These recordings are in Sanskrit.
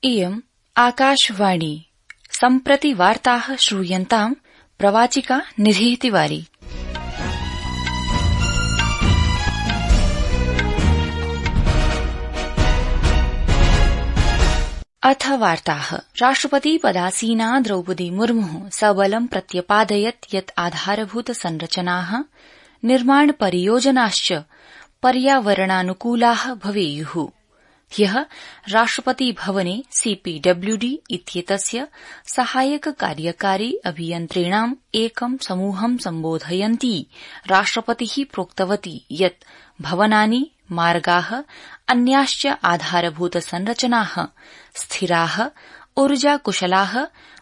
इयम् आकाशवाणी सम्प्रति वार्ताः श्रूयन्ताम् प्रवाचिका निधिः तिवारी। अथ वार्ताः। राष्ट्रपति पदासीना द्रौपदी मुर्मुः सबलं प्रत्यपादयत् यत् आधारभूत संरचनाः निर्माण परियोजनाश्च पर्यावरणानुकूलाः भवेयुः। ह्यः राष्ट्रपति भवने सीपीडब्ल्यूडी इत्येतस्य सहायक कार्यकारी अभियन्त्रिणाम् एकं समूहं सम्बोधयन्ती राष्ट्रपतिः प्रोक्तवती यत् भवनानि, मार्गाः, अन्याश्च आधारभूत संरचनाः स्थिराः, ऊर्जाकुशलाः,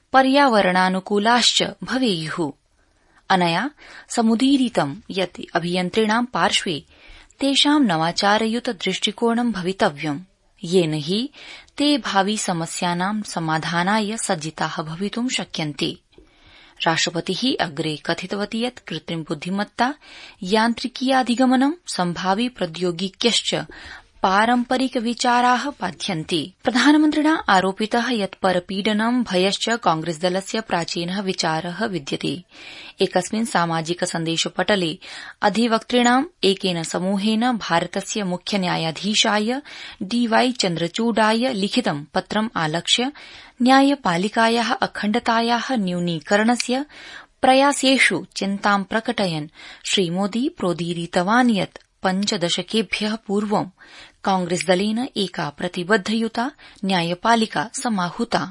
पर्यावरणानुकूलाश्च भवेयुः। अनया समुदीरितं यत् अभियन्त्रिणां पार्श्वे तेषां नवाचारयुत दृष्टिकोणं भवितव्यम्, येन हि ते भावि समस्यानां समाधानाय सज्जिताः भवितुं शक्यन्ते। राष्ट्रपतिः अग्रे कथितवती यत् कृत्रिम बुद्धिमत्ता, यान्त्रिकीयाधिगमनं, सम्भावि प्रौद्योगिक्यश्च पारम्परिक विचाराः बाध्यन्ते। प्रधानमन्त्रिणा आरोपितः यत् परपीडनं, भयश्च कांग्रेसदलस्य प्राचीनः विचारः विद्यते। एकस्मिन् सामाजिक सन्देशपटले अधिवक्तृणाम् एकेन समूहेन भारतस्य मुख्य न्यायाधीशाय डीवाई चन्द्रचूडाय लिखितं पत्रम् आलक्ष्य न्यायपालिकायाः अखण्डतायाः न्यूनीकरणस्य प्रयासेषु चिन्तां प्रकटयन् श्रीमोदी प्रोदीरितवान् यत् 5 दशकेभ्यः पूर्वं कांग्रेसदलेन एका प्रतिबद्धयुता न्यायपालिका समाहूता।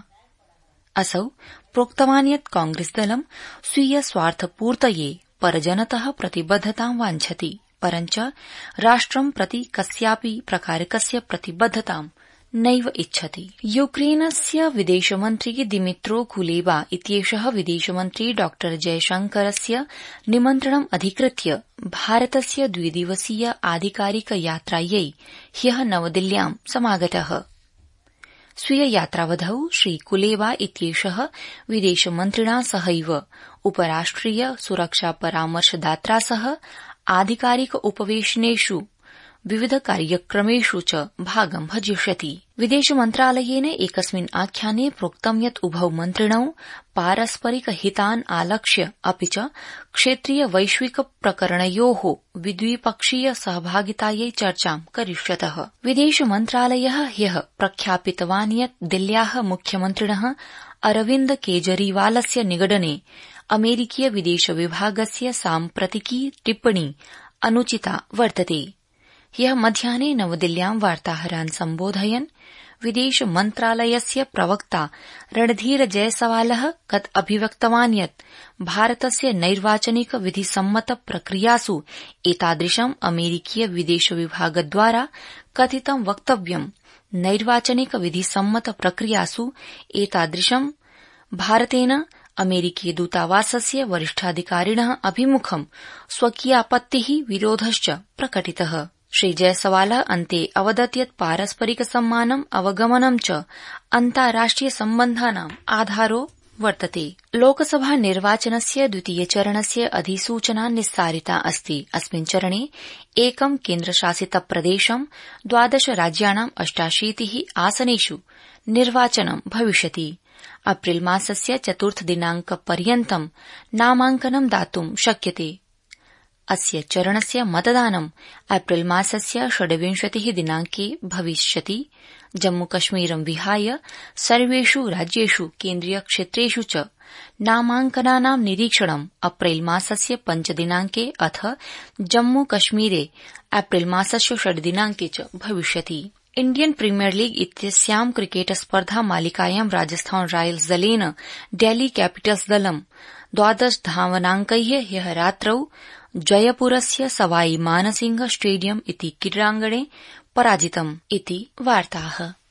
असौ प्रोक्तवान् यत् कांग्रेसदलं स्वीय स्वार्थपूर्तये परजनतः प्रतिबद्धतां वाञ्छति, परञ्च राष्ट्रं प्रति कस्यापि प्रकारकस्य प्रतिबद्धतां नैव इच्छति। यूक्रेनस्य विदेशमन्त्री दिमित्रो कुलेबा इत्येषः विदेशमन्त्री डॉ जयशंकरस्य निमन्त्रणम् अधिकृत्य भारतस्य 2 दिवसीय आधिकारिक यात्रायै ह्यः नवदिल्ल्यां समागतः। स्वीय यात्रावधौ श्री कुलेबा इत्येषः विदेशमन्त्रिणा सहैव उपराष्ट्रिय सुरक्षा परामर्शदात्रा सह आधिकारिक उपवेशनेषु विविध कार्यक्रमेषु च भागं भजिष्यति। विदेशमन्त्रालयेन एकस्मिन् आख्याने प्रोक्तं यत् उभौ मन्त्रिणौ पारस्परिक हितान् आलक्ष्य अपि च क्षेत्रीय वैश्विक प्रकरणयोः द्विपक्षीय सहभागितायै चर्चां करिष्यतः। विदेशमन्त्रालयः ह्यः प्रख्यापितवान् यत् दिल्ल्याः मुख्यमन्त्रिणः अरविन्द केजरीवालस्य निगडने अमेरिकीय विदेश विभागस्य साम्प्रतिकी टिप्पणी अनुचिता वर्तते। ह्यः मध्याह्ने नवदिल्ल्यां वार्ताहरान् सम्बोधयन् विदेश मन्त्रालयस्य प्रवक्ता रणधीर जयसवालः गत अभिव्यक्तवान् यत् भारतस्य नैर्वाचनिक विधिसम्मत प्रक्रियासु एतादृशम् अमेरिकीय विदेश विभागद्वारा कथितं वक्तव्यं नैर्वाचनिक विधिसम्मत प्रक्रियासु एतादृशं भारतेन अमेरिकीय दूतावासस्य वरिष्ठाधिकारिणः अभिमुखं स्वकीयापत्तिः विरोधश्च प्रकटितः। श्री जयसवालः अन्ते अवदत् यत् पारस्परिक सम्मानम्, अवगमनं च अन्ताराष्ट्रिय सम्बन्धानाम् आधारो वर्तते। लोकसभा निर्वाचनस्य द्वितीयचरणस्य अधिसूचना निस्सारिता अस्ति। अस्मिन् चरणे एकं केन्द्रशासित प्रदेशं, 12 राज्याणाम् 88 आसनेषु निर्वाचनं भविष्यति। अप्रिल मासस्य 4 दिनाङ्कपर्यन्तं नामाङ्कनं दातुं शक्यते। अस्य चरणस्य मतदानं अप्रिल मासस्य 26 दिनाङ्के भविष्यति। जम्मूकश्मीरं विहाय सर्वेषु राज्येषु केन्द्रीयक्षेत्रेषु च नामाङ्कनानां निरीक्षणं अप्रिल मासस्य 5 दिनाङ्के अथ जम्मूकश्मीरे अप्रिल मासस्य 6 दिनाङ्के च भविष्यति। इण्डियन प्रीमियर लीग इत्यस्यां क्रिकेट स्पर्धा मालिकायां राजस्थान रॉयल्स दलेन डेल्ही कैपिटल्स दलं 12 धावनाङ्कैः ह्यः रात्रौ जयपुरस्य सवाई मानसिंह स्टेडियम इति क्रीडाङ्गणे पराजितम् इति वार्ताः।